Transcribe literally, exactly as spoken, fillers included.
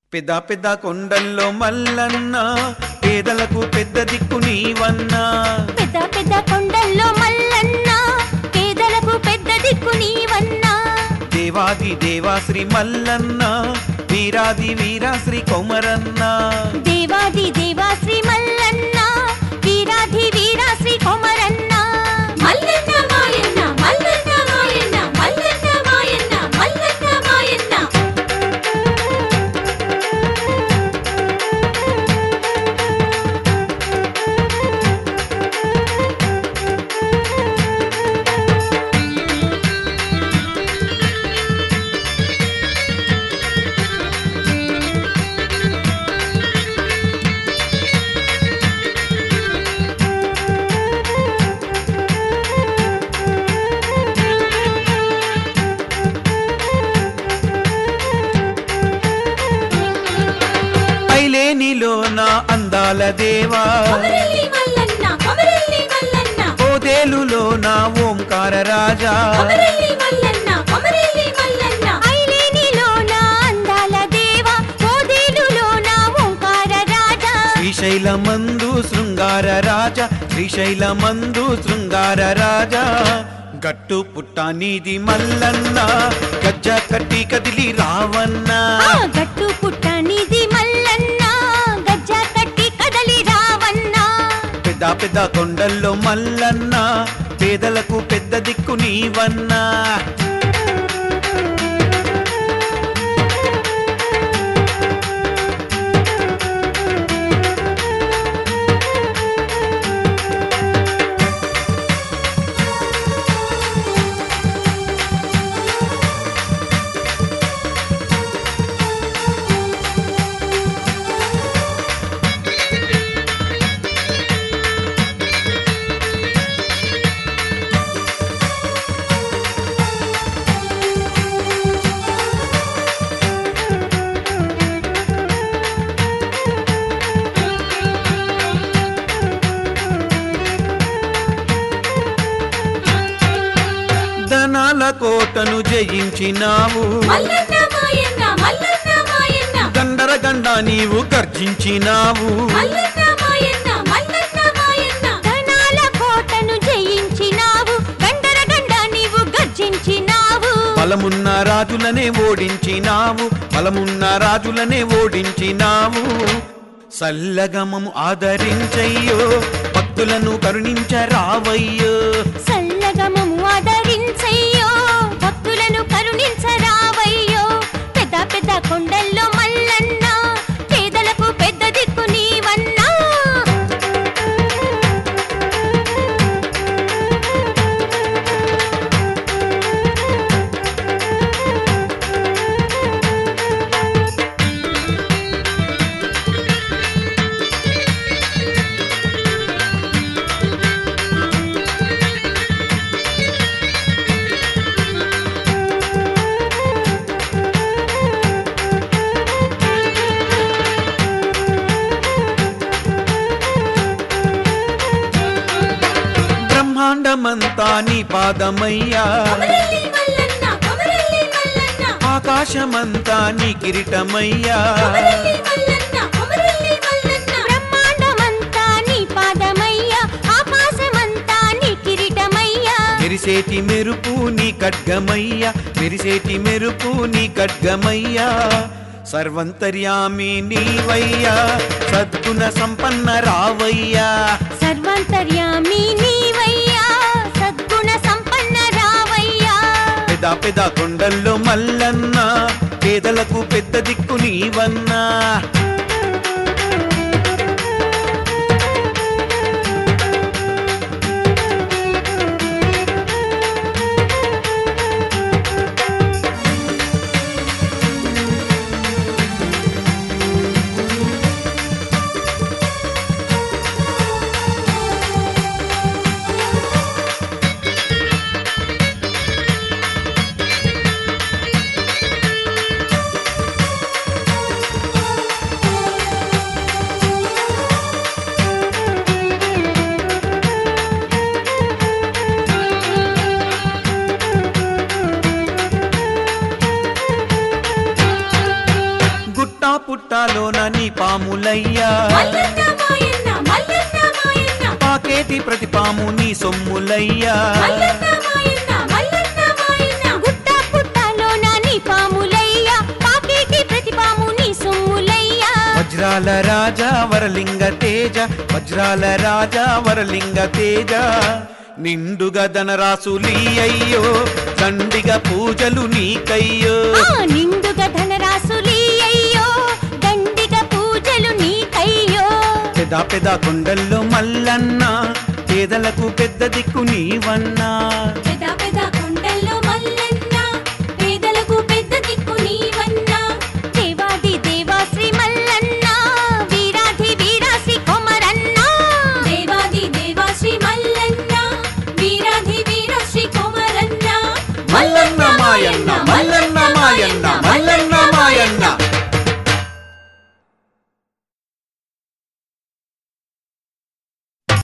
పెద్ద పెద్ద కొండల్లో మల్లన్న పేదలకు పెద్ద దిక్కు నీవన్నా. పెద్ద పెద్ద కొండల్లో మల్లన్న పేదలకు పెద్ద దిక్కు నీవన్నా. దేవాది దేవాశ్రీ మల్లన్న వీరాది వీరాశ్రీ కొమరన్న. దేవాది దేవాశ్రీ మల్లన్న వీరాది వీరాశ్రీ కొమరన్న. మల్లన్న మాయన్న మల్లన్న మాయన్న మల్లన్న మాయన్న మల్లన్న మాయన్న. ఐలేనిలో నా అందాల దేవా, కొమరల్లి మల్లన్న కొమరల్లి మల్లన్న. ఓదేలులో నా ఓంకార రాజా, కొమరల్లి మల్లన్న కొమరల్లి మల్లన్న. ఐలేనిలో నా అందాల దేవా, ఓదేలులో నా ఓంకార రాజా. శ్రీశైలమందు శృంగార రాజా, శ్రీశైలమందు శృంగార రాజా. గట్టు పుట్టానిది మల్లన్న గజ్జ కట్టి కదిలి రావన్నా. ఆ గట్టు పుట్టనిది మల్లన్న గజ్జ కట్టి కదలి రావన్నా. పెద్ద పెద్ద కొండల్లో మల్లన్న పేదలకు పెద్ద దిక్కు నీవన్నా. ధనాల కోటను జయించినావు, మల్లన్న మాయన్న మల్లన్న మాయన్న. గండర గండ నీవు గర్జించినావు. మల్లన్న మాయన్న మల్లన్న మాయన్న. ధనాల కోటను జయించినావు, గండర గండ నీవు గర్జించినావు. బలమున్న రాజులనే ఓడించినావు, బలమున్న రాజులనే ఓడించినావు. సల్లగమము ఆదరించయ్యో భక్తులను కరుణించరావయ్యో. సల్లగమము ఆదరించయ్యో భక్తులను కరుణించరావయ్యో. పెద్ద పెద్ద కొండల్లో మల్లన్న పేదలకు పెద్ద దిక్కు నీవన్నా. బ్రహ్మాండమంతా నీ పాదమయ్యా, కొమరల్లి మల్లన్న కొమరల్లి మల్లన్న. ఆకాశమంతా నీ కిరీటమయ్యా. కొమరల్లి మల్లన్న కొమరల్లి మల్లన్న. బ్రహ్మాండమంతా నీ పాదమయ్యా, ఆకాశమంతా నీ కిరీటమయ్యా. మెరిసేటి మెరుపు నీ ఖడ్గమయ్యా, మెరిసేటి మెరుపు నీ ఖడ్గమయ్యా. సర్వంతర్యామి నీవయ్యా, సద్గుణ సంపన్న రావయ్యా. సర్వాంతర్యామి నీవయ్యా, సద్గుణ సంపన్న రావయ్యా. పెద్ద పెద్ద కొండల్లో మల్లన్న పేదలకు పెద్ద దిక్కు నీవన్నా. పుట్టాలోన నీ పాములయ్యా మల్లన్న మాయన్న మల్లన్న మాయన్న పాకేటి ప్రతి పాము నీ సొమ్ములయ్యా మల్లన్న మాయన్న మల్లన్న మాయన్న గుట్ట పుట్టలోన నీ పాములయ్యా పాకేటి ప్రతి పాము నీ సొమ్ములయ్యా వజ్రాల రాజా వరలింగ తేజ వజ్రాల రాజా వరలింగ తేజ నిండుగా ధనరాసులి అయ్యో దండిగా పూజలు నీకయ్యో ఆ నిండుగా ధనరాసులి అయ్యో దండిగా పూజలు నీకయ్యో పెద పెద కొండల్లో మల్లన్న పేదలకు పెద్ద దిక్కు నీవన్నా పెద్ద